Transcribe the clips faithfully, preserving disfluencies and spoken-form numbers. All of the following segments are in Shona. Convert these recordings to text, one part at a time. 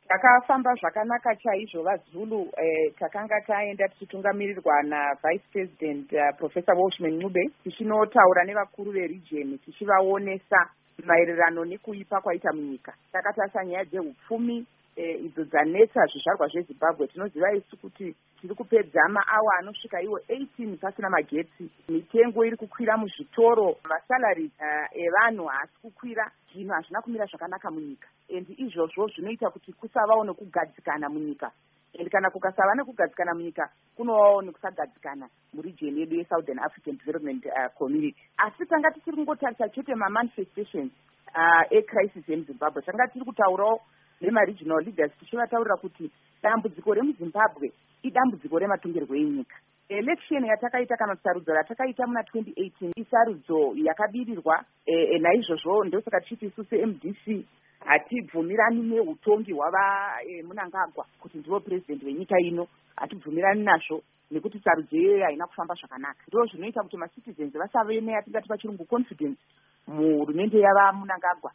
Takafamba zvakanaka chaizvo vaZulu. eh, takanga taenda tichitungamirirwa navice president uh, professor Welshman Ncube tichinotaura nevakuru veregion tichivaonesa maererano nekuipa kwaita munyika. Takatarisa nyaya dzehupfumi eh, idzo dzanetsa zvizvarwa zveZimbabwe. Tinoziva isu kuti tiri kupedza maawa anosvika iwo eighteen pasina magetsi, mitengo iri kukwira muzvitoro, masalari uh, evanhu haasi kukwira. Zvinhu hazvina kumira zvakanaka munyika, and izvozvo zvinoita kuti kusavawo nekugadzikana munyika, and kana kukasava nekugadzikana munyika kunovawo nekusagadzikana muregion yedu yeSouthern African Development uh, Community. Asi tanga tisiri kungotarisa chete mamanifestations uh, ecrisis yemuZimbabwe, tanga tiri kutaurawo nemaregional leaders tichivataurira kuti dambudziko remuZimbabwe idambudziko rematongerwo enyika. Election yatakaita kana sarudzo ratakaita muna twenty eighteen isarudzo yakabirirwa, e, naizvozvo ndosaka tichiti isu se-M D C hatibvumirani neutongi hwava e, Mnangagwa kuti ndivo president wenyika ino. Hatibvumirani nazvo nekuti sarudzo iyoyo haina kufamba zvakanaka. Ndo zvinoita kuti macitizens vasave neyatingati pachirungu confidence muhurumende yava Mnangagwa.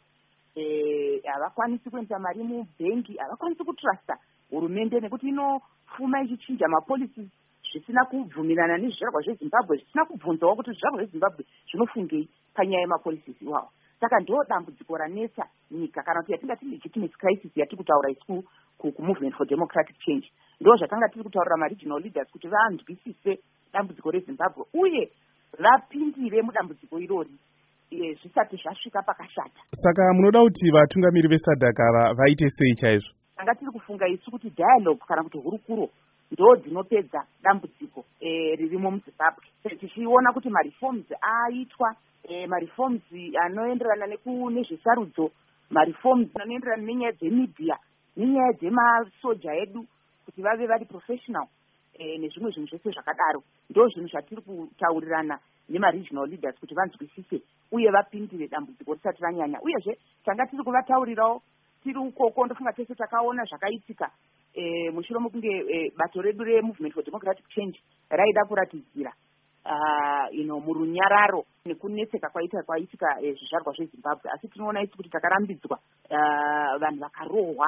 Eh, havakwanisi kuendesa mari mubhengi, havakwanisi kutrusta hurumende nekuti inofuma ichichinja mapolicies zvisina kubvumirana nezvizvarwa zveZimbabwe, zvisina kubvunzawo kuti zvizvarwa zveZimbabwe zvinofungei panyaya yemapolicies iwawo. Saka ndo dambudziko ranetsa nyika, kana kuti yatingati legitimacy crisis yatiri kutaura isu kumovement for democratic change. Ndo zvatanga tiri kutaurira maregional leaders kuti vanzwisise dambudziko reZimbabwe uye vapindire mudambudziko irori zvisati zvasvika pakashata. Saka munoda kuti vatungamiri veSADC ava vaite sei chaizvo? Tanga tiri kufunga isu kuti dialogue kana kuti hurukuro ndo dzinopedza dambudziko e, ririmo muZimbabwe. Tichiona kuti mareforms aitwa, e, mareforms anoenderana nezvesarudzo, mareforms anoenderana nenyaya dzemedia, nenyaya dzemasoja edu kuti vave vari professional, e, nezvimwe zvinhu zvese zvakadaro. Ndo zvinhu zvatiri kutaurirana nemaregional leaders kuti vanzwisise uye vapindire dambudziko risati ranyanya. Uyezve tanga tiri kuvataurirawo tiri ukoko, ndofunga tese takaona zvakaitika e, mushure mokunge e, bato redu removement for democratic change raida kuratidzira uh, you know, murunyararo nekunetseka kwaita kwaitika e, zvizvarwa zveZimbabwe. Asi tinoona isi kuti takarambidzwa, uh, vanhu vakarohwa,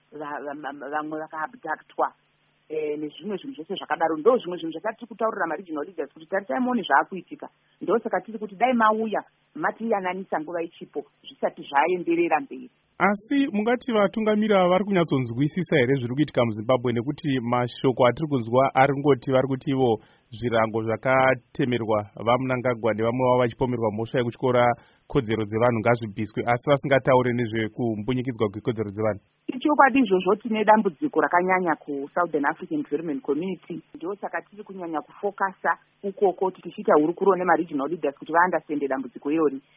vamwe vakaabductwa e, nezvimwe zvinhu zvese zvakadaro. Ndo zvimwe zvinhu zvakati tiri kutaurira maregional leaders kuti tarisai muone zvaakuitika. Ndo saka tiri kuti dai mauya matiyananisa nguva ichipo zvisati zvaenderera mberi. Asi mungati vatungamiri ava vari kunyatsonzwisisa here zviri kuitika muZimbabwe? Nekuti mashoko atiri kunzwa ari ngoti vari kuti ivo zvirango zvakatemerwa vaMnangagwa nevamwe vavo vachipomerwa mhosva yekutyora kodzero dzevanhu ngazvibviswe, asi vasingataure nezvekumbunyikidzwa kwekodzero dzevanhu. Ichokwadi izvozvo tine dambudziko rakanyanya kuSouthern African Development Community. Ndo saka tiri kunyanya kufokasa ukoko tichiita hurukuro nemaregional leaders kuti vaandastende dambudziko irori.